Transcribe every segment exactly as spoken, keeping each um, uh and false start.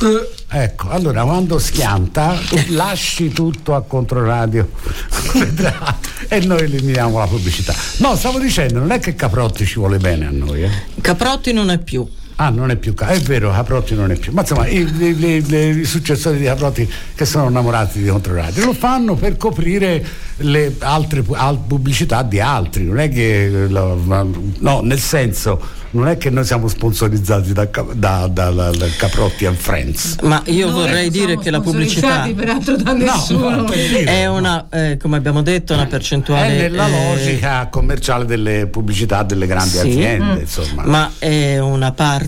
Ecco, allora quando schianta lasci tutto a Controradio e noi eliminiamo la pubblicità. No, stavo dicendo, non è che Caprotti ci vuole bene a noi, eh? Caprotti non è più. Ah, non è più, è vero, Caprotti non è più, ma insomma i, i, i, i successori di Caprotti che sono innamorati di Controradio lo fanno per coprire le altre al, pubblicità di altri, non è che no, nel senso non è che noi siamo sponsorizzati da, da, da, da, da Caprotti and Friends, ma io noi vorrei dire che la pubblicità peraltro da nessuno no, è una eh, come abbiamo detto una percentuale è nella eh, logica commerciale delle pubblicità delle grandi sì, aziende mm. insomma, ma è una parte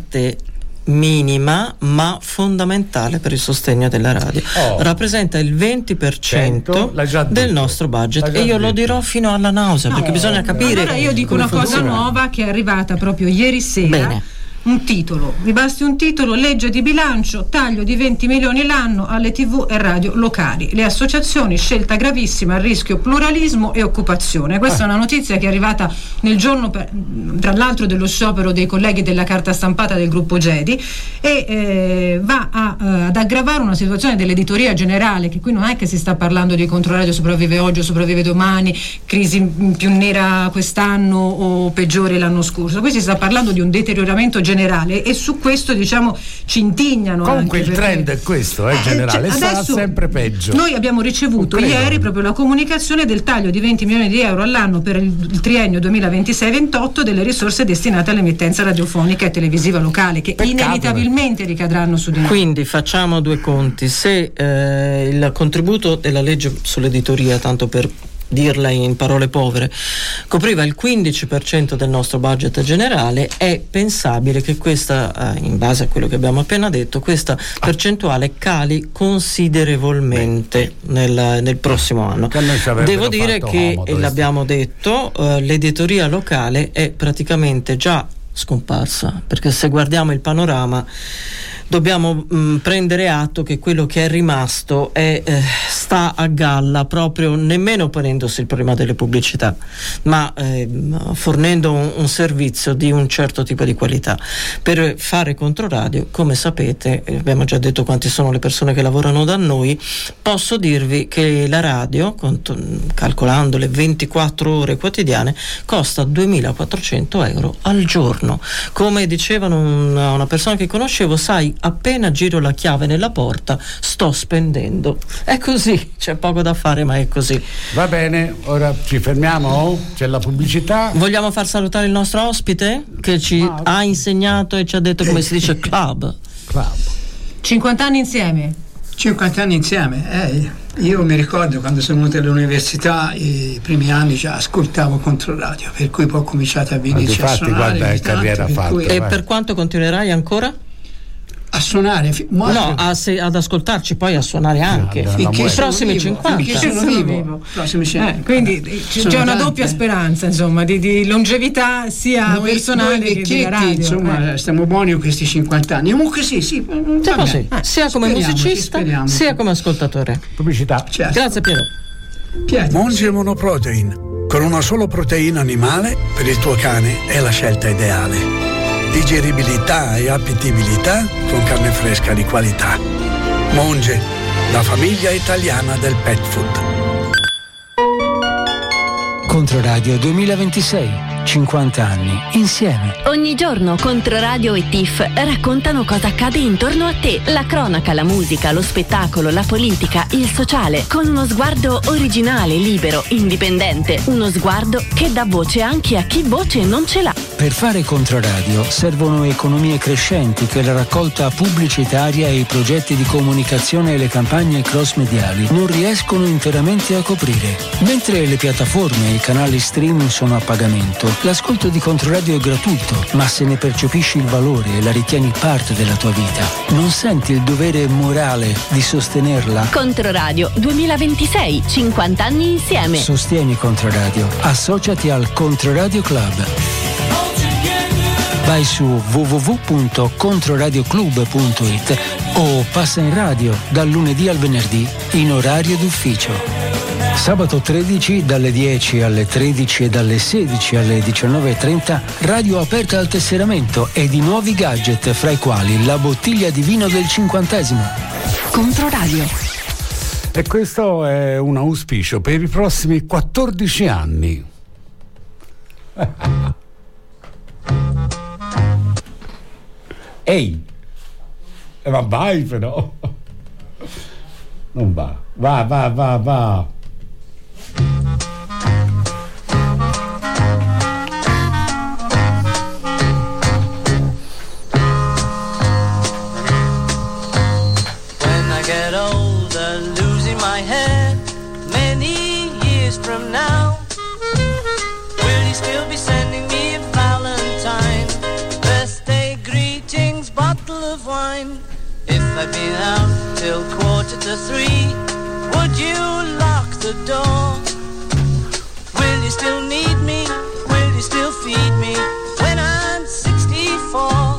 minima ma fondamentale per il sostegno della radio. Oh. Rappresenta il venti per cento del nostro budget e io detto. Lo dirò fino alla nausea, no, perché bisogna capire. Allora io dico una funziona. Cosa nuova che è arrivata proprio ieri sera. Bene. Un titolo, vi basti un titolo: legge di bilancio, taglio di venti milioni l'anno alle tv e radio locali, le associazioni, scelta gravissima, a rischio pluralismo e occupazione. Questa ah. è una notizia che è arrivata nel giorno per, tra l'altro dello sciopero dei colleghi della carta stampata del gruppo Gedi e eh, va a, uh, ad aggravare una situazione dell'editoria generale, che qui non è che si sta parlando di Controradio sopravvive oggi o sopravvive domani, crisi più nera quest'anno o peggiore l'anno scorso, qui si sta parlando di un deterioramento generale e su questo diciamo ci indignano. Comunque anche il perché, trend è questo, è eh, generale, cioè, sarà sempre peggio. Noi abbiamo ricevuto ieri proprio la comunicazione del taglio di venti milioni di euro all'anno per il, il triennio duemilaventisei ventotto delle risorse destinate all'emittenza radiofonica e televisiva locale, che Peccato, inevitabilmente beh. ricadranno su di noi. Quindi facciamo due conti: se eh, il contributo della legge sull'editoria, tanto per dirla in parole povere, copriva il quindici per cento del nostro budget generale, è pensabile che questa, in base a quello che abbiamo appena detto, questa percentuale cali considerevolmente nel, nel prossimo anno. Devo dire che, comodo, l'abbiamo detto, uh, l'editoria locale è praticamente già scomparsa, perché se guardiamo il panorama dobbiamo mh, prendere atto che quello che è rimasto è, eh, sta a galla, proprio nemmeno ponendosi il problema delle pubblicità, ma eh, fornendo un, un servizio di un certo tipo di qualità. Per fare Controradio, come sapete, abbiamo già detto quanti sono le persone che lavorano da noi, posso dirvi che la radio, calcolando le ventiquattro ore quotidiane, costa duemilaquattrocento euro al giorno. Come dicevano una, una persona che conoscevo, sai, appena giro la chiave nella porta sto spendendo. È così, c'è poco da fare, ma è così. Va bene, ora ci fermiamo, c'è la pubblicità. Vogliamo far salutare il nostro ospite che ci ah, ha insegnato e ci ha detto come si dice club. Club. cinquanta anni insieme. cinquanta anni insieme, eh. Io mi ricordo quando sono venuto all'università, i primi anni già ascoltavo Controradio, per cui poi ho cominciato a venirci a suonare. Guarda che carriera fatta. E per quanto continuerai ancora? A suonare no, a se, ad ascoltarci, poi a suonare anche no, i prossimi vivo, cinquanta. Finché sono vivo, prossimi eh, quindi c'è una tante. doppia speranza, insomma, di, di longevità sia noi, personale noi che di radio. Insomma, eh. stiamo buoni con questi cinquanta anni. Comunque sì, sì, sì eh, sia come musicista sia come ascoltatore. Pubblicità. Certo. Grazie Piero. Pietro. Monge Monoprotein, con una sola proteina animale per il tuo cane è la scelta ideale. Digeribilità e appetibilità con carne fresca di qualità. Monge, la famiglia italiana del pet food. Controradio duemilaventisei, cinquanta anni insieme. Ogni giorno Controradio e T I F raccontano cosa accade intorno a te. La cronaca, la musica, lo spettacolo, la politica, il sociale, con uno sguardo originale, libero, indipendente. Uno sguardo che dà voce anche a chi voce non ce l'ha. Per fare Controradio servono economie crescenti che la raccolta pubblicitaria e i progetti di comunicazione e le campagne cross-mediali non riescono interamente a coprire. Mentre le piattaforme e i canali streaming sono a pagamento, l'ascolto di Controradio è gratuito, ma se ne percepisci il valore e la ritieni parte della tua vita, non senti il dovere morale di sostenerla? Controradio duemilaventisei, cinquanta anni insieme. Sostieni Controradio. Associati al Controradio Club. Vai su w w w punto controradioclub punto i t o passa in radio dal lunedì al venerdì in orario d'ufficio. Sabato tredici dalle dieci alle tredici e dalle sedici alle diciannove e trenta radio aperta al tesseramento e di nuovi gadget, fra i quali la bottiglia di vino del cinquantesimo. Controradio. E questo è un auspicio per i prossimi quattordici anni. Ehi, eh, ma vai però. Non va, va, va, va, va. When I get older, losing my head, many years from now, will you still be sending me a Valentine, birthday greetings, bottle of wine? If I've been out till quarter to three, would you lock the door? Will you still need me? Will you still feed me when I'm sixty-four?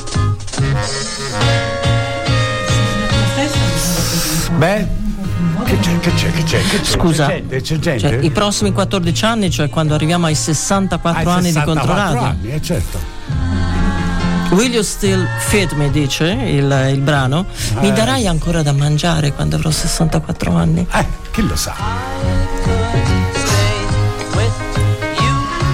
Beh, che c'è, che c'è, che c'è, che c'è? Scusa, c'è gente, c'è gente? Cioè, i prossimi quattordici anni, cioè quando arriviamo ai sessantaquattro Ai anni di sessantaquattro Controradio. anni, eh, certo. Will you still feed me, dice il, il brano. Mi Eh. darai ancora da mangiare quando avrò sessantaquattro anni? Eh, chi lo sa? Stay with you.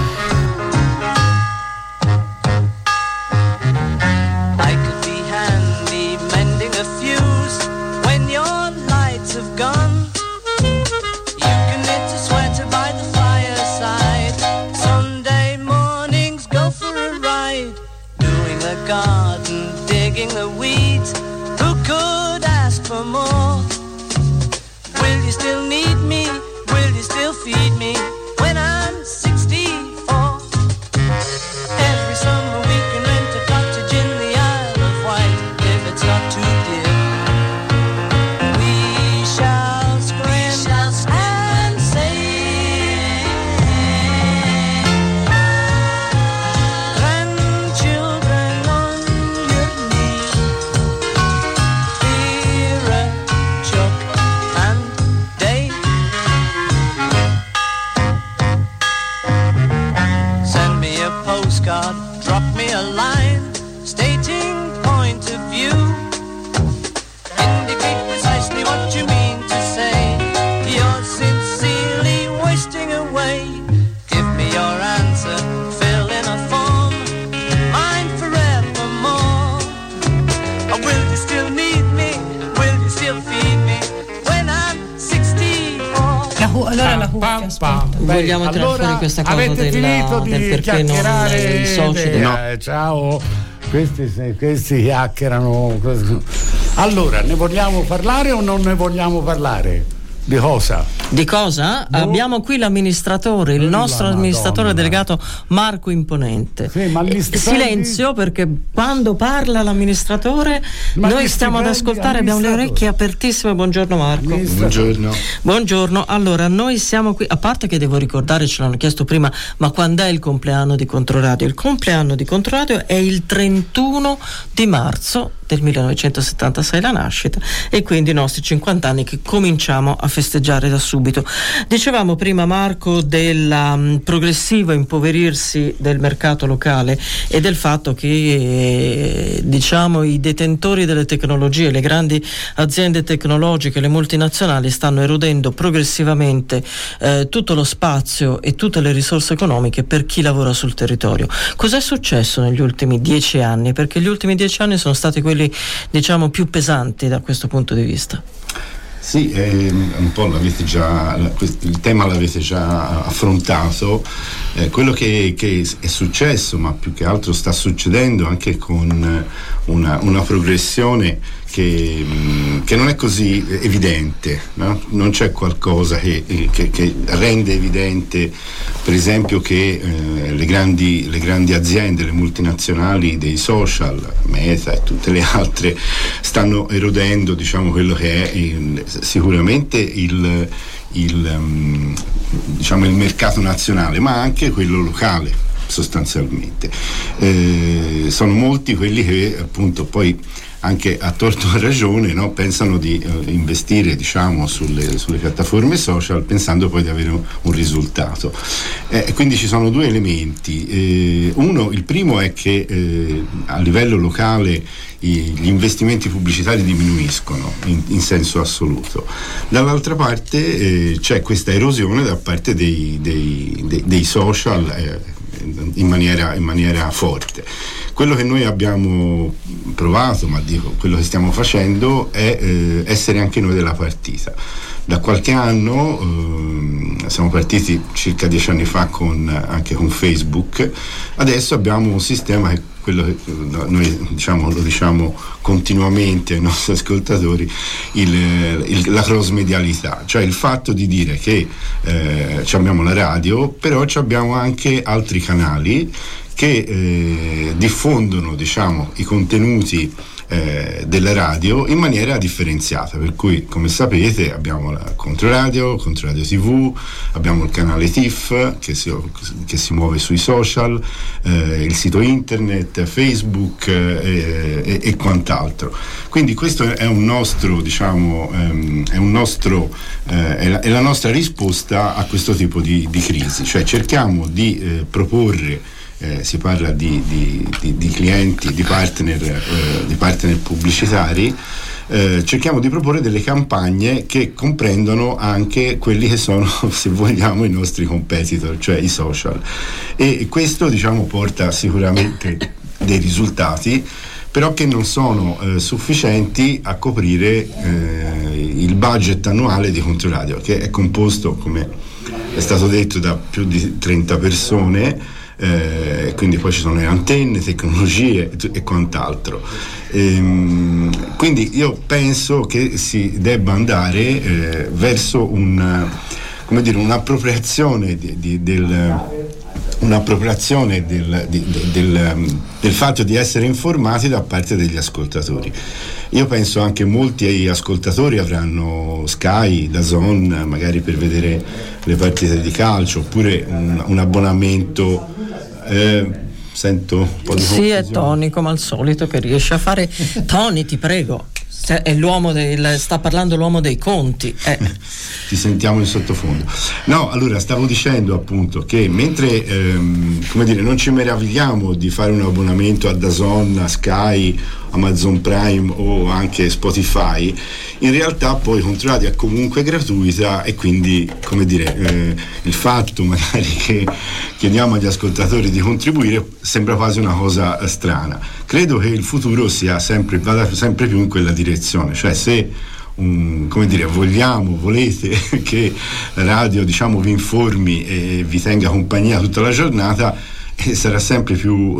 I could be handy mending a fuse when your lights have gone. You can knit a sweater by the fireside. Sunday mornings go for a ride. Doing the garden, digging the weeds. Who could ask for more? Will you still need me? Will you still feed me when I'm sixty-four? Every summer we can rent a cottage in the Isle of Wight if it's not too dear. We shall scream and sing. Grandchildren on your knee. Vera, Chuck and Dave. Send me a postcard, drop me a line, stating point of view. Indicate precisely what you mean to say. You're sincerely wasting away. Give me your answer, fill in a form, mine forevermore. Or will you still need me? Will you still feed me when I'm sixty-four? La hu- allora la cuffia, Pam, aspetta. pam. Beh, Vogliamo tirare allora, fuori questa cosa avete della- finito di del perché non chiacchierare i soci eh, del- eh, ciao, questi, se- questi chiacchierano. Allora, ne vogliamo parlare o non ne vogliamo parlare? Di cosa? Di cosa? Boh. Abbiamo qui l'amministratore, il La nostro Madonna. amministratore delegato Marco Imponente. Sì, ma gli Eh, stipendi- Silenzio, perché quando parla l'amministratore Ma noi gli stiamo ad stipendi, ascoltare, abbiamo le amministratore. orecchie apertissime. Buongiorno Marco. Buongiorno. Buongiorno, allora noi siamo qui, a parte che devo ricordare, ce l'hanno chiesto prima, ma quando è il compleanno di Controradio? Il compleanno di Controradio è il trentuno di marzo del millenovecentosettantasei, la nascita, e quindi i nostri cinquanta anni che cominciamo a festeggiare da subito. Dicevamo prima, Marco, del um, progressivo impoverirsi del mercato locale e del fatto che eh, diciamo i detentori delle tecnologie, le grandi aziende tecnologiche, le multinazionali stanno erodendo progressivamente eh, tutto lo spazio e tutte le risorse economiche per chi lavora sul territorio. Cos'è successo negli ultimi dieci anni? Perché gli ultimi dieci anni sono stati quelli diciamo più pesanti da questo punto di vista. Sì, eh, un po' l'avete già, il tema l'avete già affrontato. Eh, quello che, che è successo, ma più che altro sta succedendo anche con una, una progressione che, che non è così evidente, no? Non c'è qualcosa che, che, che rende evidente, per esempio, che eh, le, grandi, le grandi aziende, le multinazionali dei social, Meta e tutte le altre, stanno erodendo, diciamo, quello che è il, sicuramente il il, um, diciamo il mercato nazionale, ma anche quello locale. sostanzialmente. Eh, sono molti quelli che appunto poi anche a torto o a ragione, no, pensano di eh, investire, diciamo, sulle, sulle piattaforme social pensando poi di avere un, un risultato. Eh, quindi ci sono due elementi. Eh, uno, il primo è che eh, a livello locale i, gli investimenti pubblicitari diminuiscono in, in senso assoluto. Dall'altra parte eh, c'è questa erosione da parte dei, dei, dei, dei social eh, in maniera, in maniera forte. Quello che noi abbiamo provato, ma dico quello che stiamo facendo, è eh, essere anche noi della partita. Da qualche anno eh, siamo partiti circa dieci anni fa con, anche con Facebook. Adesso abbiamo un sistema che quello che noi diciamo, lo diciamo continuamente ai nostri ascoltatori, il, il, la cross medialità, cioè il fatto di dire che eh, abbiamo la radio, però abbiamo anche altri canali che eh, diffondono, diciamo, i contenuti eh, della radio in maniera differenziata, per cui, come sapete, abbiamo la Controradio, Controradio tivù, abbiamo il canale T I F che si, che si muove sui social, eh, il sito internet, Facebook eh, e, e quant'altro. Quindi questo è un nostro, diciamo, ehm, è un nostro eh, è, la, è la nostra risposta a questo tipo di, di crisi, cioè cerchiamo di eh, proporre. Eh, si parla di, di, di, di clienti, di partner, eh, di partner pubblicitari, eh, cerchiamo di proporre delle campagne che comprendono anche quelli che sono, se vogliamo, i nostri competitor, cioè i social, e questo, diciamo, porta sicuramente dei risultati, però che non sono eh, sufficienti a coprire eh, il budget annuale di Controradio, che è composto, come è stato detto, da più di trenta persone. Eh, quindi poi ci sono le antenne, tecnologie e, e quant'altro. Ehm, quindi io penso che si debba andare eh, verso un, come dire, un'appropriazione di, di, del un'appropriazione del, di, del, del fatto di essere informati da parte degli ascoltatori. Io penso anche molti ascoltatori avranno Sky, DAZN, magari per vedere le partite di calcio, oppure un, un abbonamento. Eh, sento un po' di Sì, è Tony come al solito che riesce a fare. Tony, ti prego, è l'uomo del, sta parlando l'uomo dei conti. Eh. Ti sentiamo in sottofondo. No, allora stavo dicendo appunto che mentre ehm, come dire, non ci meravigliamo di fare un abbonamento a DAZN, a Sky, Amazon Prime o anche Spotify, in realtà poi Controradio è comunque gratuita, e quindi, come dire, eh, il fatto magari che chiediamo agli ascoltatori di contribuire sembra quasi una cosa strana. Credo che il futuro sia sempre, vada sempre più in quella direzione, cioè se Um, come dire, vogliamo, volete che la radio, diciamo, vi informi e vi tenga compagnia tutta la giornata, e sarà sempre più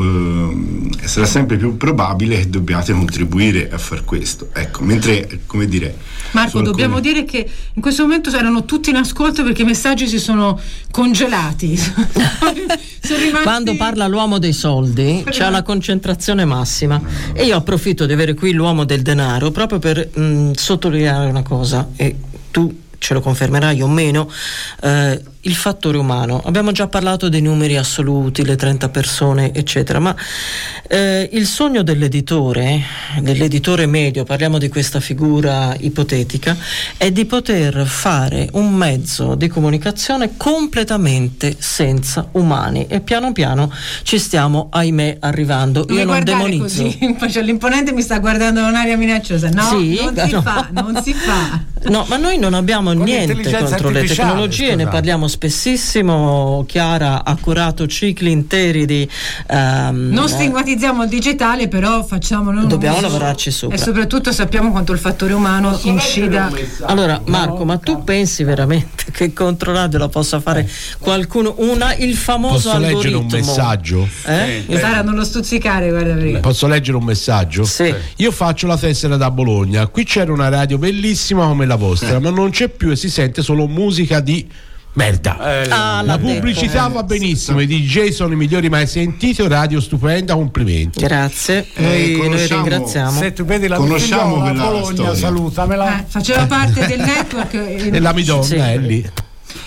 eh, sarà sempre più probabile che dobbiate contribuire a far questo. Ecco, mentre, come dire, Marco, dobbiamo alcune... dire che in questo momento erano tutti in ascolto perché i messaggi si sono congelati. sono rimasti... Quando parla l'uomo dei soldi c'è una concentrazione massima, e io approfitto di avere qui l'uomo del denaro proprio per mh, sottolineare una cosa, e tu ce lo confermerai o meno, eh, il fattore umano. Abbiamo già parlato dei numeri assoluti, le trenta persone eccetera, ma eh, il sogno dell'editore, dell'editore medio, parliamo di questa figura ipotetica, è di poter fare un mezzo di comunicazione completamente senza umani, e piano piano ci stiamo, ahimè, arrivando. Non io non demonizzo così, cioè, l'imponente mi sta guardando con un'aria minacciosa. No, sì, non si no. fa, non si fa. No, ma noi non abbiamo Con niente contro le tecnologie, scusate. Ne parliamo spessissimo. Chiara ha curato cicli interi di um, non stigmatizziamo il digitale, però facciamolo, dobbiamo lavorarci sopra, e soprattutto sappiamo quanto il fattore umano Posso incida. Allora Marco, ma tu pensi veramente che Controradio la possa fare qualcuno, una il famoso Posso algoritmo? leggere un messaggio? Eh? Eh, Sara, non lo stuzzicare, guarda perché. Posso leggere un messaggio? Sì. Io faccio la tessera da Bologna, qui c'era una radio bellissima come la vostra, eh. ma non c'è più e si sente solo musica di merda. Eh, ah, la pubblicità eh, va benissimo, i D J sono i migliori mai sentiti, radio stupenda, complimenti. Grazie, eh, noi, noi ringraziamo. Se tu vedi la conosciamo Bologna, salutamela. Eh, faceva parte del network e la Midonna sì. è lì.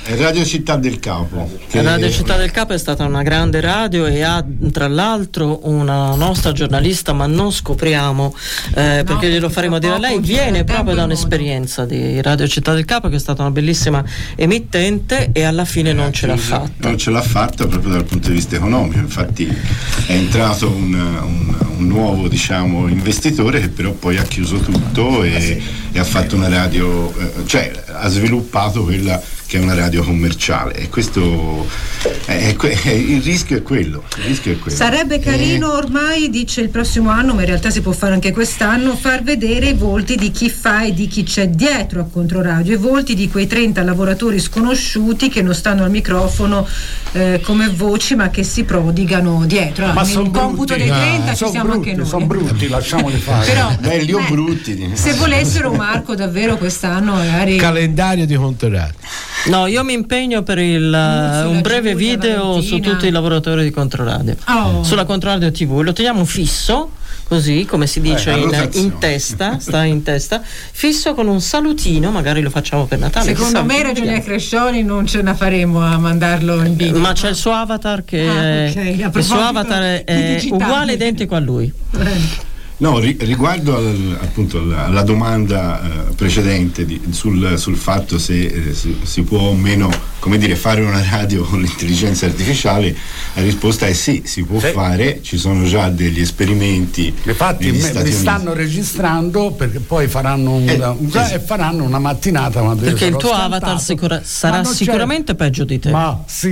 È Radio Città del Capo. Che... Radio Città del Capo è stata una grande radio e ha tra l'altro una nostra giornalista, ma non scopriamo eh, perché no, glielo faremo dire a lei, viene proprio da un'esperienza di Radio Città del Capo, che è stata una bellissima emittente e alla fine non ce l'ha fatta. Non ce l'ha fatta proprio dal punto di vista economico, infatti è entrato un, un, un nuovo, diciamo, investitore che però poi ha chiuso tutto e, e ha fatto una radio, eh, cioè ha sviluppato quella che è una radio commerciale, e questo è, è, è, il rischio è quello, il rischio è quello. Sarebbe carino ormai, dice il prossimo anno, ma in realtà si può fare anche quest'anno, far vedere i volti di chi fa e di chi c'è dietro a Controradio, i volti di quei trenta lavoratori sconosciuti che non stanno al microfono eh, come voci, ma che si prodigano dietro. Ma nel sono computo brutti, dei trenta ah, ci siamo brutti, anche noi. Sono brutti, lasciamoli fare. Però, belli o beh, brutti. Se volessero, Marco, davvero quest'anno magari calendario di Controradio. No, io mi impegno per il, uh, un breve Giulia, video Valentina. Su tutti i lavoratori di Controradio, oh. Sulla Controradio tivù, lo teniamo fisso, così come si dice eh, in, in testa, sta in testa, fisso con un salutino, magari lo facciamo per Natale. Secondo me Regione Crescioni non ce la faremo a mandarlo in video. Ma c'è il suo avatar che ah, okay. il suo avatar è, è uguale, identico a lui. No, ri- riguardo al, appunto alla, alla domanda eh, precedente di, sul, sul fatto se eh, si, si può o meno, come dire, fare una radio con l'intelligenza artificiale, la risposta è sì, si può sì. fare, ci sono già degli esperimenti. Infatti me, li stanno registrando, perché poi faranno un, eh, un, eh, e faranno una mattinata perché il tuo scantato. Avatar sicura, sarà sicuramente peggio di te. Ma sì.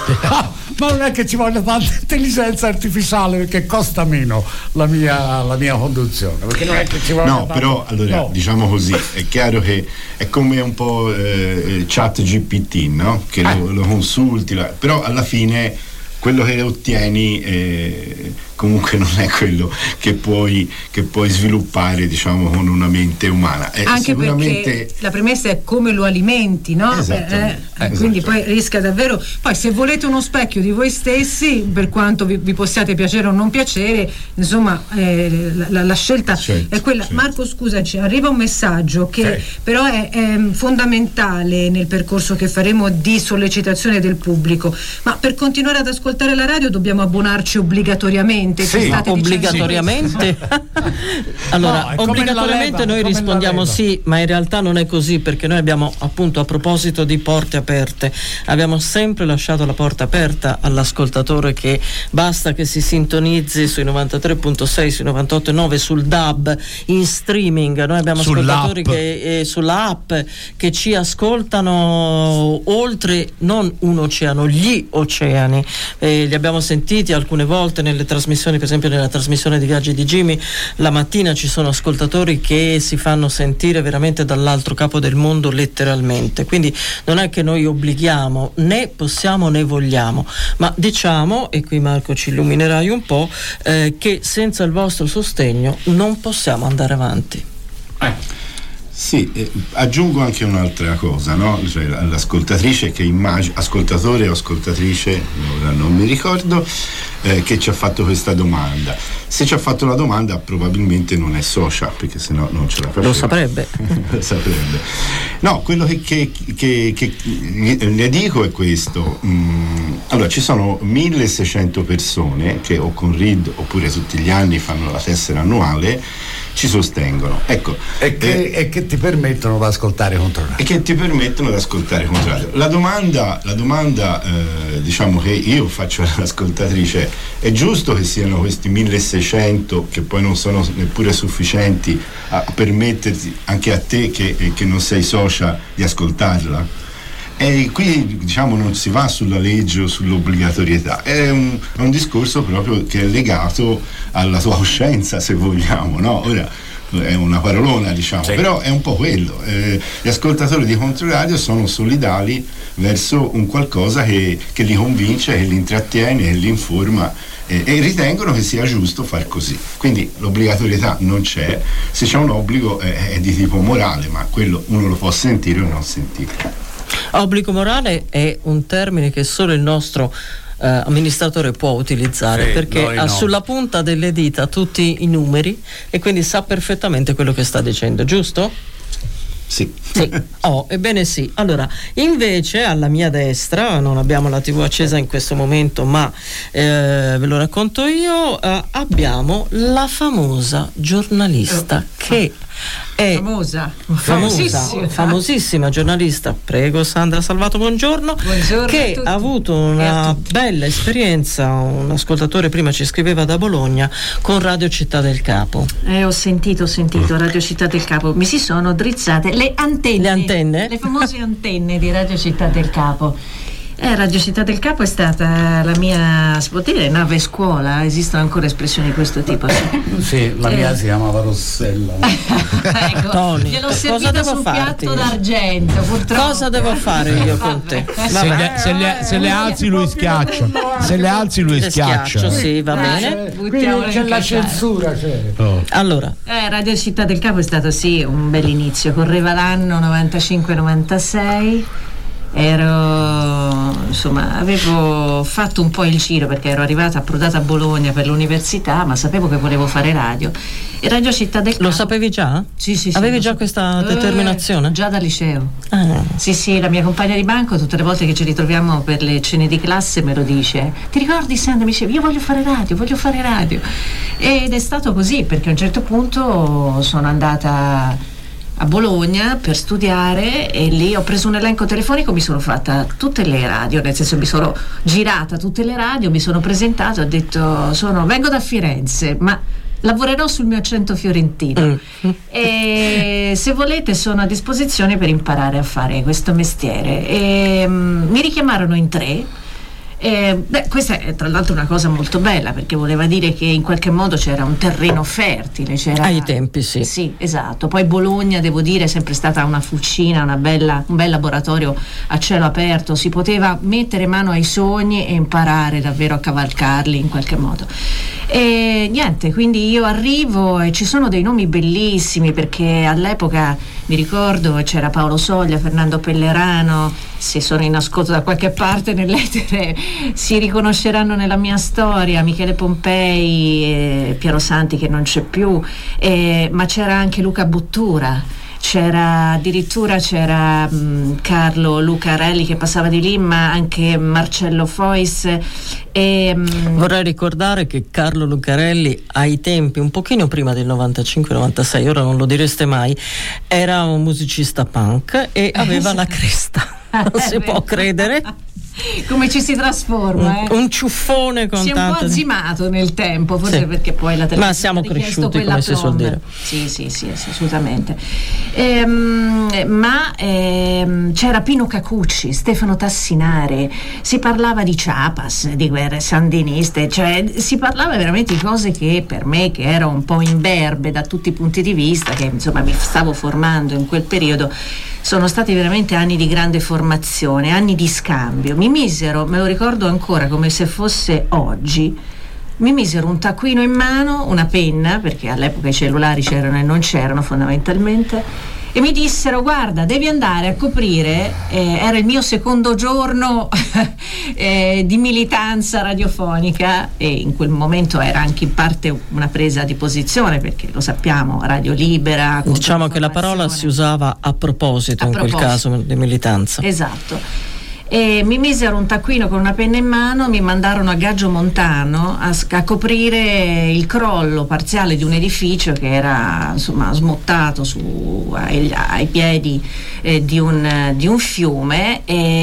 Ma non è che ci voglia tanta intelligenza artificiale, perché costa meno la mia, la mia conduzione, perché non è che ci voglia no tanto. Però allora no. Diciamo così, è chiaro che è come un po' eh, chat G P T, no? Che eh. lo, lo consulti, la, però alla fine quello che ottieni eh, comunque non è quello che puoi, che puoi sviluppare, diciamo, con una mente umana. Eh, Anche sicuramente... perché la premessa è come lo alimenti, no? Esatto. Eh, eh, quindi poi rischia davvero. Poi se volete uno specchio di voi stessi, per quanto vi, vi possiate piacere o non piacere, insomma eh, la, la scelta certo, è quella. Certo. Marco, scusaci, arriva un messaggio che sì. però è, è fondamentale nel percorso che faremo di sollecitazione del pubblico, ma per continuare ad ascoltare la radio dobbiamo abbonarci obbligatoriamente. Sì, obbligatoriamente. Allora, no, obbligatoriamente noi rispondiamo sì, ma in realtà non è così, perché noi abbiamo, appunto, a proposito di porte aperte, abbiamo sempre lasciato la porta aperta all'ascoltatore, che basta che si sintonizzi sui novantatré virgola sei, sui novantotto virgola nove, sul D A B, in streaming. Noi abbiamo ascoltatori sull'app. che eh, sulla app che ci ascoltano oltre non un oceano, gli oceani. Eh, li abbiamo sentiti alcune volte nelle trasmissioni, per esempio nella trasmissione di Viaggi di Jimmy, la mattina ci sono ascoltatori che si fanno sentire veramente dall'altro capo del mondo, letteralmente. Quindi non è che noi obblighiamo, né possiamo né vogliamo, ma diciamo, e qui Marco ci illuminerai un po', eh, che senza il vostro sostegno non possiamo andare avanti. Eh. Sì, eh, aggiungo anche un'altra cosa, no? Cioè, l'ascoltatrice che immagino, ascoltatore o ascoltatrice, ora non mi ricordo, eh, che ci ha fatto questa domanda. Se ci ha fatto la domanda probabilmente non è socia, perché sennò non ce la faceva. Lo saprebbe. Lo saprebbe. No, quello che, che, che, che le dico è questo. Mm, allora, ci sono milleseicento persone che o con R I D oppure tutti gli anni fanno la tessera annuale, ci sostengono, ecco, e che, eh, e che ti permettono di ascoltare Controradio. E che ti permettono di ascoltare Controradio. La domanda, la domanda eh, diciamo che io faccio all'ascoltatrice: è giusto che siano questi milleseicento, che poi non sono neppure sufficienti a permetterti anche a te che, che non sei socia di ascoltarla? E qui, diciamo, non si va sulla legge o sull'obbligatorietà, è un, è un discorso proprio che è legato alla tua coscienza, se vogliamo, no? Ora è una parolona, diciamo, sì. Però è un po' quello. Eh, gli ascoltatori di Controradio sono solidali verso un qualcosa che, che li convince, che li intrattiene, che li informa, eh, e ritengono che sia giusto far così. Quindi l'obbligatorietà non c'è, se c'è un obbligo è, è di tipo morale, ma quello uno lo può sentire o non sentire. Obbligo morale è un termine che solo il nostro eh, amministratore può utilizzare, sì, perché ha no. sulla punta delle dita tutti i numeri e quindi sa perfettamente quello che sta dicendo, giusto? Sì. Sì. Oh, ebbene sì. Allora, invece alla mia destra, non abbiamo la tivù accesa in questo momento, ma eh, ve lo racconto io, eh, abbiamo la famosa giornalista che è famosa, famosissima, famosissima giornalista, prego Sandra Salvato, buongiorno, buongiorno che ha avuto una bella esperienza, un ascoltatore prima ci scriveva da Bologna, con Radio Città del Capo. Eh, ho sentito, ho sentito Radio Città del Capo, mi si sono drizzate le antenne, le antenne, le famose antenne di Radio Città del Capo. Eh, Radio Città del Capo è stata la mia, si può dire, nave scuola, esistono ancora espressioni di questo tipo? Sì, sì, la mia eh. si chiamava Rossella. Ecco, Tony, gliel'ho servita su un piatto d'argento, purtroppo. Cosa devo fare io con te? Se le, se, le, se le alzi lui schiaccia, se le alzi lui le schiaccia. Schiaccio, sì, va bene. Quindi c'è la censura, c'è. Oh. Allora, eh, Radio Città del Capo è stato sì un bel inizio, correva l'anno novantacinque novantasei. Ero, insomma, avevo fatto un po' il giro perché ero arrivata approdata a Bologna per l'università, ma sapevo che volevo fare radio. E Radio Città del Capo. Lo sapevi già? Sì, sì, sì. Avevi già so. questa determinazione? Eh, già dal liceo. Ah. Sì, sì, la mia compagna di banco tutte le volte che ci ritroviamo per le cene di classe me lo dice. Ti ricordi, Sandra? Mi dice, io voglio fare radio, voglio fare radio. Ed è stato così, perché a un certo punto sono andata a Bologna per studiare e lì ho preso un elenco telefonico, mi sono fatta tutte le radio, nel senso mi sono girata tutte le radio, mi sono presentata, ho detto sono, vengo da Firenze, ma lavorerò sul mio accento fiorentino mm. e se volete sono a disposizione per imparare a fare questo mestiere. E, um, mi richiamarono in tre. Eh, beh, questa è tra l'altro una cosa molto bella perché voleva dire che in qualche modo c'era un terreno fertile, c'era... ai tempi sì. Sì, esatto. Poi Bologna, devo dire, è sempre stata una fucina, una bella, un bel laboratorio a cielo aperto, si poteva mettere mano ai sogni e imparare davvero a cavalcarli in qualche modo. E niente, quindi io arrivo e ci sono dei nomi bellissimi perché all'epoca mi ricordo c'era Paolo Soglia, Fernando Pellerano, se sono in ascolto da qualche parte nell'etere si riconosceranno nella mia storia, Michele Pompei, eh, Piero Santi che non c'è più, eh, ma c'era anche Luca Buttura, c'era addirittura c'era mh, Carlo Lucarelli che passava di lì, ma anche Marcello Fois. E, mh, vorrei ricordare che Carlo Lucarelli ai tempi, un pochino prima del novantacinque novantasei, ora non lo direste mai, era un musicista punk e aveva la cresta, non si può credere. Come ci si trasforma, eh? un ciuffone con si è un po' azzimato nel tempo, forse sì. Perché poi la televisione ma siamo cresciuti, come si suol dire. Sì, sì, sì, sì, assolutamente. Ehm, ma ehm, c'era Pino Cacucci, Stefano Tassinare, si parlava di Chiapas, di guerre sandiniste, cioè si parlava veramente di cose che per me, che ero un po' imberbe da tutti i punti di vista, che insomma mi stavo formando in quel periodo, sono stati veramente anni di grande formazione, anni di scambio. Mi misero, me lo ricordo ancora come se fosse oggi, mi misero un taccuino in mano, una penna, perché all'epoca i cellulari c'erano e non c'erano fondamentalmente, e mi dissero guarda devi andare a coprire, eh, era il mio secondo giorno eh, di militanza radiofonica e in quel momento era anche in parte una presa di posizione perché lo sappiamo, Radio Libera, diciamo che la parola si usava a proposito, a in proposito. Quel caso di militanza, esatto. E mi misero un taccuino con una penna in mano, mi mandarono a Gaggio Montano a, a coprire il crollo parziale di un edificio che era insomma smottato su, ai, ai piedi eh, di, un, di un fiume.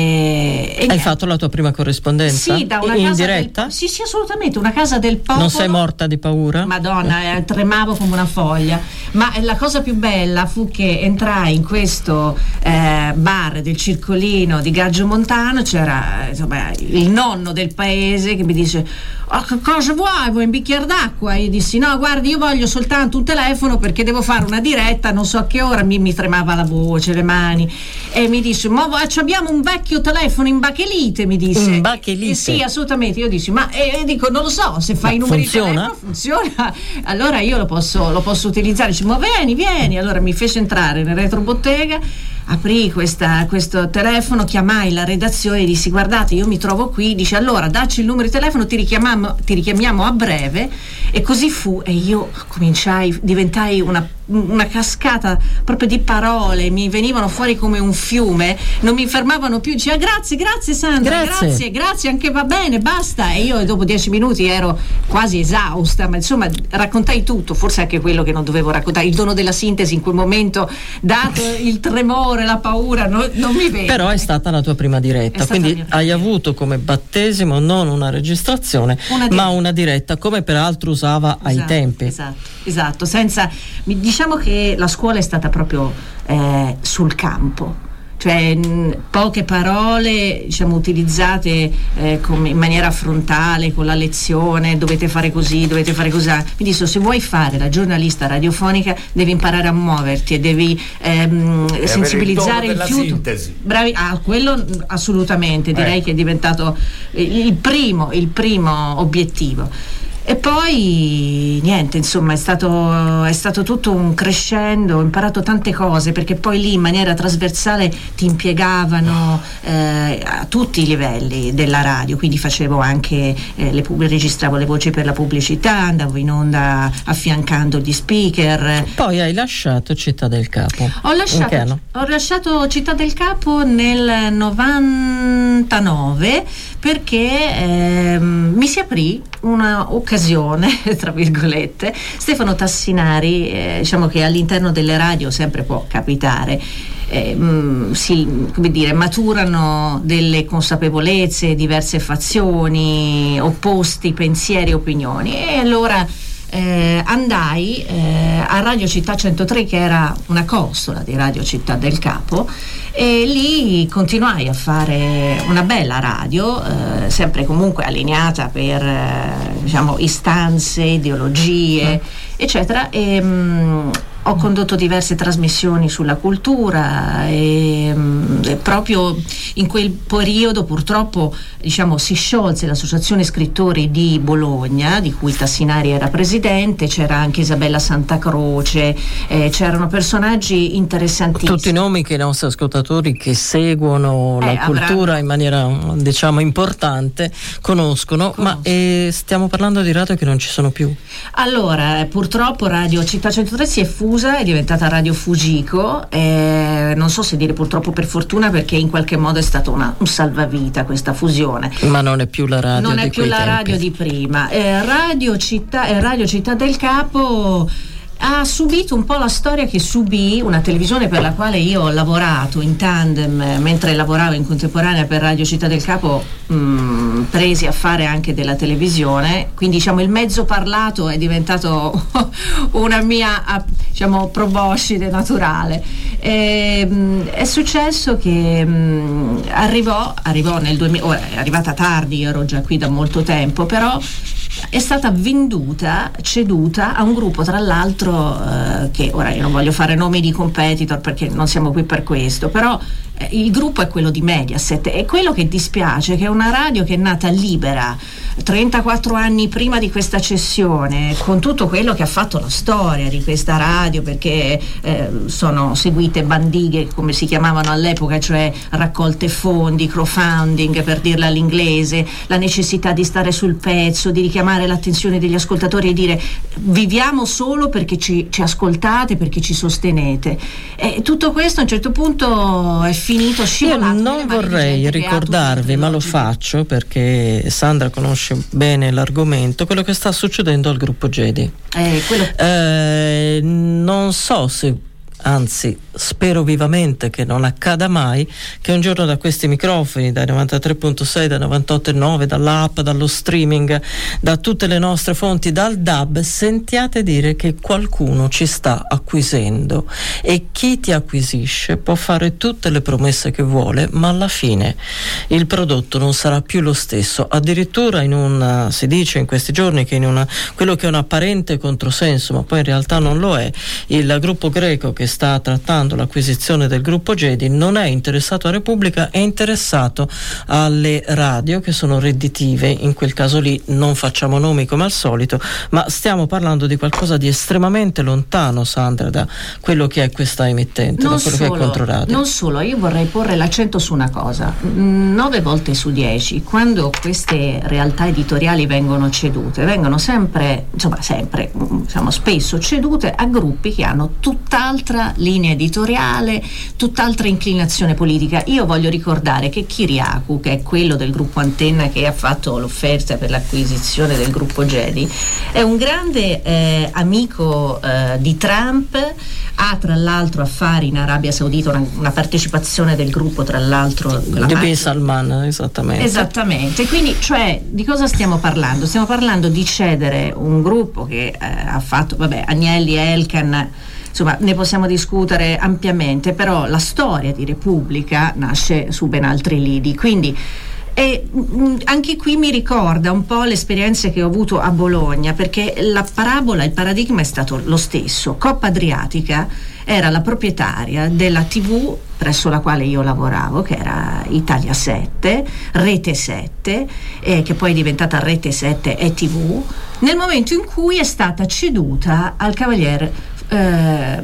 E, e hai fatto la tua prima corrispondenza? Sì, da una in casa diretta? Del, sì, sì, assolutamente, una casa del popolo. Non sei morta di paura? Madonna, eh, tremavo come una foglia. Ma la cosa più bella fu che entrai in questo eh, bar del Circolino di Gaggio Montano, c'era insomma il nonno del paese che mi dice oh, cosa vuoi, vuoi un bicchiere d'acqua? Io dissi no guardi io voglio soltanto un telefono perché devo fare una diretta, non so a che ora, mi, mi tremava la voce, le mani, e mi disse ma abbiamo un vecchio telefono in bakelite, mi disse. In bakelite? Eh, sì, assolutamente. Io dissi ma eh, dico non lo so, se fai i numeri funziona? Di telefono funziona, allora io lo posso, lo posso utilizzare. Dice ma vieni vieni, allora mi fece entrare nel retrobottega, aprì questa, questo telefono, chiamai la redazione e dissi guardate io mi trovo qui, dice allora dacci il numero di telefono, ti richiamiamo, ti richiamiamo a breve, e così fu, e io cominciai, diventai una una cascata proprio di parole, mi venivano fuori come un fiume, non mi fermavano più, diceva grazie, grazie Sandra, grazie, grazie, grazie, anche va bene, basta, e io dopo dieci minuti ero quasi esausta, ma insomma raccontai tutto, forse anche quello che non dovevo raccontare, il dono della sintesi in quel momento, dato il tremore, la paura, no, non mi vedo. Però è stata la tua prima diretta, quindi hai avuto come battesimo non una registrazione, una ma una diretta, come peraltro usava esatto, ai tempi. Esatto, esatto, senza, diciamo che la scuola è stata proprio eh, sul campo. Cioè mh, poche parole, diciamo, utilizzate eh, come in maniera frontale con la lezione, dovete fare così, dovete fare così. Quindi so, se vuoi fare la giornalista radiofonica devi imparare a muoverti e devi ehm, sensibilizzare il più. Sintesi. Bravi, ah, quello assolutamente, direi eh. che è diventato il primo, il primo obiettivo. E poi niente, insomma, è stato, è stato tutto un crescendo, ho imparato tante cose, perché poi lì in maniera trasversale ti impiegavano eh, a tutti i livelli della radio, quindi facevo anche eh, le pub- registravo le voci per la pubblicità, andavo in onda affiancando gli speaker. Poi hai lasciato Città del Capo. Ho lasciato, ho lasciato Città del Capo nel novantanove perché eh, mi si aprì una occasione, tra virgolette. Stefano Tassinari, eh, diciamo che all'interno delle radio sempre può capitare, eh, mh, si, come dire, maturano delle consapevolezze, diverse fazioni, opposti pensieri e opinioni, e allora eh, andai eh, a Radio Città centotré, che era una costola di Radio Città del Capo, e lì continuai a fare una bella radio, eh, sempre comunque allineata per eh, diciamo istanze, ideologie, eccetera, e mh, ho condotto diverse trasmissioni sulla cultura e, e proprio in quel periodo purtroppo, diciamo, si sciolse l'Associazione Scrittori di Bologna, di cui Tassinari era presidente, c'era anche Isabella Santacroce, eh, c'erano personaggi interessantissimi. Tutti i nomi che i nostri ascoltatori che seguono eh, la cultura avranno... in maniera, diciamo, importante conoscono, Conosco. ma eh, stiamo parlando di radio che non ci sono più. Allora, purtroppo Radio Città centotré si è fusa, è diventata Radio Fugico, eh, non so se dire purtroppo per fortuna, perché in qualche modo è stato una, un salvavita questa fusione. Ma non è più la radio non di è più la tempi. radio di prima. Eh, Radio Città, eh, Radio Città del Capo ha subito un po' la storia che subì una televisione per la quale io ho lavorato in tandem, mentre lavoravo in contemporanea per Radio Città del Capo, mh, presi a fare anche della televisione, quindi diciamo il mezzo parlato è diventato una mia, diciamo, proboscide naturale. E, mh, è successo che mh, arrivò, arrivò nel duemila, ora è arrivata tardi, io ero già qui da molto tempo, però è stata venduta, ceduta a un gruppo, tra l'altro, eh, che ora io non voglio fare nomi di competitor perché non siamo qui per questo, però eh, il gruppo è quello di Mediaset, e quello che dispiace è che è una radio che è nata libera trentaquattro anni prima di questa cessione, con tutto quello che ha fatto la storia di questa radio, perché eh, sono seguite bandighe, come si chiamavano all'epoca, cioè raccolte fondi, crowdfunding per dirla all'inglese, la necessità di stare sul pezzo, di richiamare l'attenzione degli ascoltatori e dire viviamo solo perché ci, ci ascoltate, perché ci sostenete, e tutto questo a un certo punto è finito scivolato. Io non vorrei ricordarvi, ma lo faccio perché Sandra conosce bene l'argomento, quello che sta succedendo al gruppo Jedi. Eh, quello... eh, non so se, anzi spero vivamente che non accada mai, che un giorno da questi microfoni, dai novantatré virgola sei, dai novantotto virgola nove, dall'app, dallo streaming, da tutte le nostre fonti, dal D A B, sentiate dire che qualcuno ci sta acquisendo, e chi ti acquisisce può fare tutte le promesse che vuole, ma alla fine il prodotto non sarà più lo stesso. Addirittura in una, si dice in questi giorni che in una, quello che è un apparente controsenso, ma poi in realtà non lo è, il gruppo greco che sta trattando l'acquisizione del gruppo Gedi non è interessato a Repubblica, è interessato alle radio che sono redditive. In quel caso lì non facciamo nomi come al solito, ma stiamo parlando di qualcosa di estremamente lontano, Sandra, da quello che è questa emittente, non da quello solo, che è Controradio. Non solo, io vorrei porre l'accento su una cosa. Nove volte su dieci, quando queste realtà editoriali vengono cedute, vengono sempre, insomma sempre, diciamo spesso cedute a gruppi che hanno tutt'altra linea editoriale, tutt'altra inclinazione politica. Io voglio ricordare che Kyriakou, che è quello del gruppo Antenna che ha fatto l'offerta per l'acquisizione del gruppo Gedi, è un grande eh, amico eh, di Trump, ha tra l'altro affari in Arabia Saudita, una, una partecipazione del gruppo tra l'altro di Bin Salman, esattamente. Esattamente, quindi cioè di cosa stiamo parlando? Stiamo parlando di cedere un gruppo che eh, ha fatto, vabbè, Agnelli, Elkann, insomma ne possiamo discutere ampiamente, però la storia di Repubblica nasce su ben altri lidi, quindi e mh, anche qui mi ricorda un po' le esperienze che ho avuto a Bologna, perché la parabola, il paradigma è stato lo stesso. Coppa Adriatica era la proprietaria della tivù presso la quale io lavoravo, che era Italia sette, Rete sette, eh, che poi è diventata Rete sette e tivù, nel momento in cui è stata ceduta al cavaliere Eh,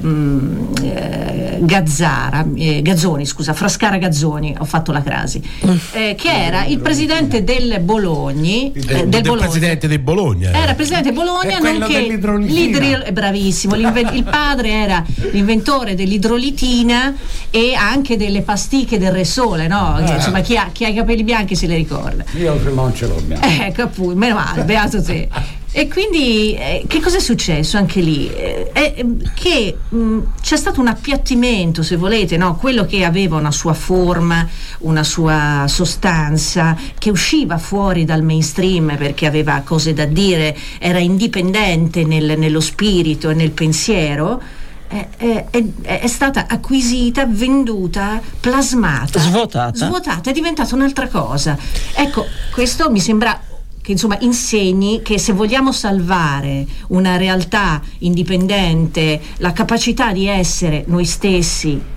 eh, Gazzara, eh, Gazzoni, scusa, Frascara Gazzoni, ho fatto la crasi, eh, che era il presidente del Bologna, del, eh, del, del Bologna. presidente di Bologna. Era presidente di Bologna, nonché l'idrolitina. Bravissimo, il padre era l'inventore dell'idrolitina e anche delle pasticche del Re Sole, no? Ah. Insomma, chi ha, chi ha i capelli bianchi se le ricorda. Io non ce l'ho bianco. Ecco, appunto, meno male, beato te. E quindi eh, che cosa è successo anche lì? Eh, eh, che mh, c'è stato un appiattimento, se volete, no? Quello che aveva una sua forma, una sua sostanza, che usciva fuori dal mainstream perché aveva cose da dire, era indipendente nel, nello spirito e nel pensiero. È, è, è, è stata acquisita, venduta, plasmata, svuotata. svuotata, è diventata un'altra cosa. Ecco, questo mi sembra che insomma insegni che se vogliamo salvare una realtà indipendente, la capacità di essere noi stessi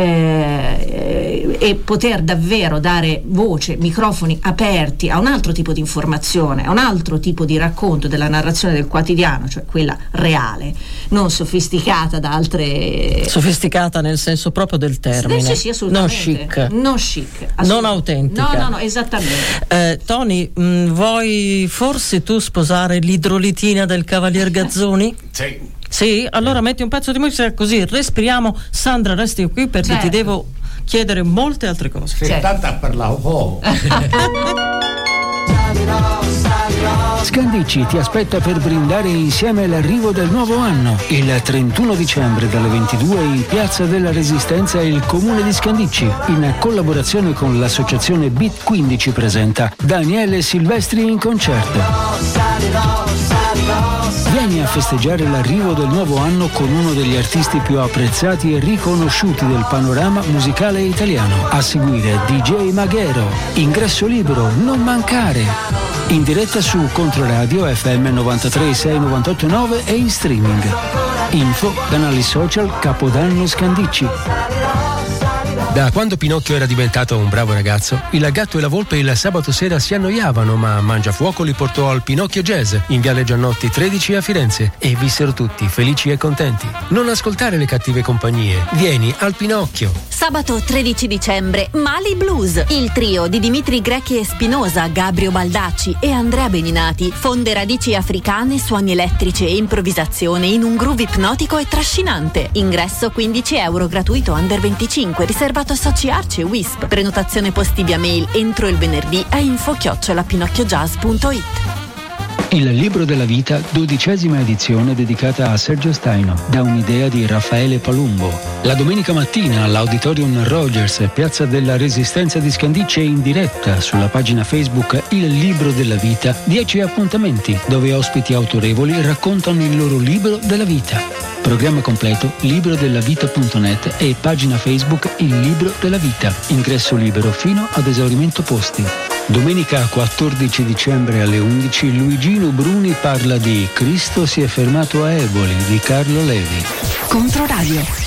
eh, e poter davvero dare voce, microfoni aperti a un altro tipo di informazione, a un altro tipo di racconto della narrazione del quotidiano, cioè quella reale, non sofisticata da altre. Sofisticata nel senso proprio del termine. Sì, sì, assolutamente. Non chic. Non chic. Non autentica. No, no, no, esattamente. Eh, Tony, mh, vuoi forse tu sposare l'idrolitina del Cavalier Gazzoni? Sì. Sì? Allora metti un pezzo di musica così respiriamo. Sandra, resti qui perché certo. ti devo chiedere molte altre cose. Sì, certo. Tanto ha parlato poco. Scandicci ti aspetta per brindare insieme l'arrivo del nuovo anno. Il trentuno dicembre dalle ventidue in Piazza della Resistenza il Comune di Scandicci, in collaborazione con l'associazione Beat quindici, presenta Daniele Silvestri in concerto. Vieni a festeggiare l'arrivo del nuovo anno con uno degli artisti più apprezzati e riconosciuti del panorama musicale italiano. A seguire D J Maghero. Ingresso libero, non mancare. In diretta su Controradio F M novantatré sei novantotto nove e in streaming. Info, canali social Capodanno Scandicci. Da quando Pinocchio era diventato un bravo ragazzo, il gatto e la volpe il sabato sera si annoiavano, ma Mangiafuoco li portò al Pinocchio Jazz in Viale Giannotti tredici a Firenze e vissero tutti felici e contenti. Non ascoltare le cattive compagnie, vieni al Pinocchio. Sabato tredici dicembre, Mali Blues. Il trio di Dimitri Grechi e Spinosa, Gabrio Baldacci e Andrea Beninati fonde radici africane, suoni elettrici e improvvisazione in un groove ipnotico e trascinante. Ingresso quindici euro, gratuito under venticinque, riservato a soci Arci e Wisp. Prenotazione posti via mail entro il venerdì a info chiocciola pinocchiojazz punto it. Il libro della vita, dodicesima edizione dedicata a Sergio Staino, da un'idea di Raffaele Palumbo. La domenica mattina all'Auditorium Rogers, Piazza della Resistenza di Scandicci, in diretta sulla pagina Facebook Il libro della vita, dieci appuntamenti dove ospiti autorevoli raccontano il loro libro della vita. Programma completo librodellavita punto net e pagina Facebook Il libro della vita. Ingresso libero fino ad esaurimento posti. Domenica quattordici dicembre alle undici Luigino Bruni parla di Cristo si è fermato a Eboli di Carlo Levi. Controradio.